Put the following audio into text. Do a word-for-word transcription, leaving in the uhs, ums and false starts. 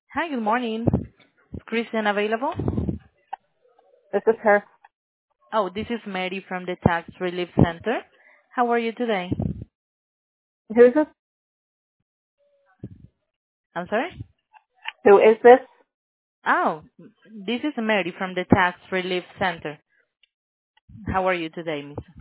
Hi, good morning. Is Christian available? This is her. Oh, this is Mary from the Tax Relief Center. How are you today? Who is this? I'm sorry? Who is this? Oh, this is Mary from the Tax Relief Center. How are you today, Miss?